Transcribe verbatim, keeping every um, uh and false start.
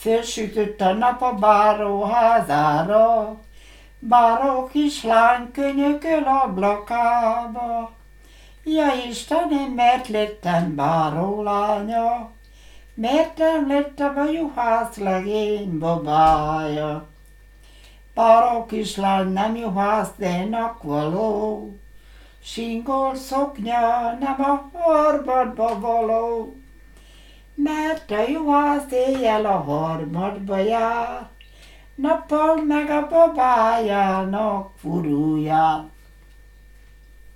Fölsütött a nap a báró házára, báró kislány könyököl ablakába. Ja Istenem, mert lettem báró lánya, mert nem lettem a juhász legény babája. Báró kislány nem juhász, de nakvaló, singol szoknya nem a harmadba való. Mert a juhász éjjel a harmadba jár, nappal meg a babájának furúját.